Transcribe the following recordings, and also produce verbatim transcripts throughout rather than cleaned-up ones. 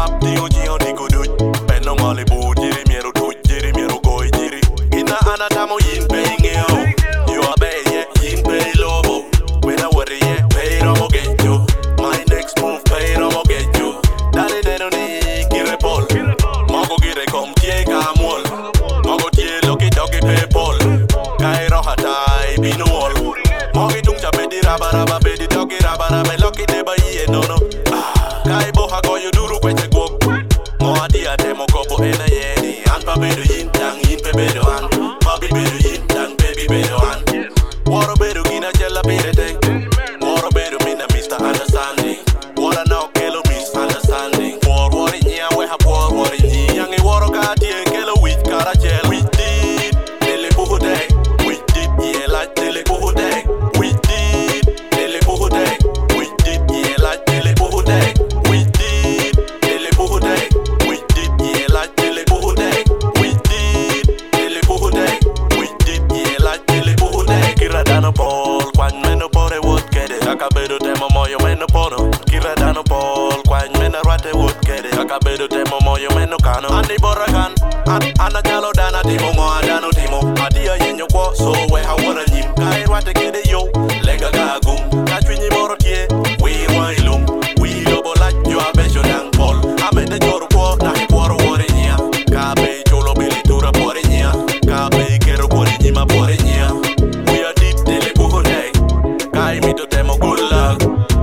map di uji on di kuduj Penong ole bu jiri miero tuj jiri miero goy jiri Ina ana tamo yin pe ngeo You a be ye yin pe lobo When I worry ye pay romo gejo My next move pay romo gejo Dale neno ni gire pol Mogo gire kom tie kamol Mogo tie loki doki pe pol Kai roha tai binu wol Mogi dung chape di raba raba be di doki raba raba Loki deba iye no no Kai boha goyo duru kweche gwok Mo adia temo kopo ena yedi Anpa bedo yin tang yin pe bedo an Papi bedo yin tang baby bedo an Waro bedo gina jella bide te Waro bedo mina mister Understanding Wara no kelo misunderstanding War wari nya weha war wari nyi Yangi waro kati en kelo wich kara chel We did Dele buhu day We did yeah like dele buhu day We did Dele buhu day We did yeah like dele buhu day We did Dele buhu day We did yeah like dele buhu day We did Dele buhu day We did yeah like dele buhu day Kira dano pol Kwan meno pore wood kede Kaka bedo temo moyo meno pono Kira dano pol Kwan mena rate wood kede Kaka bedo temo moyo meno kano Andi borakan An ana jalo dana timo mo adano timo Adia yenyo kwa so we hawara nyim Kai rate kede yo Lega gagum Kachwinyi moro tie We wailum We lobo like yo abesho dang pol Amende joro kwa na hikwaro wore nya Kabe cholo bili tura pore nya Kabe kero kore nyima pore nya We are deep dele buho day Kai mito temo good luck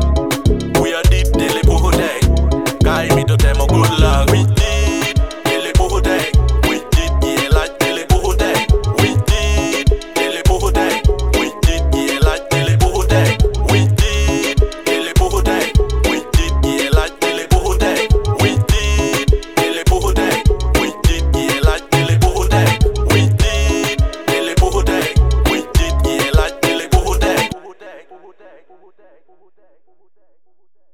We are deep dele buho day Kai mito temo good luck We did dele buho day We did yeah like dele buho day We did dele buho day We did yeah like dele buho day We did dele buho day We did yeah like dele buho day We did dele buho day We did yeah like dele buho day We did dele buho day We did yeah like dele buho day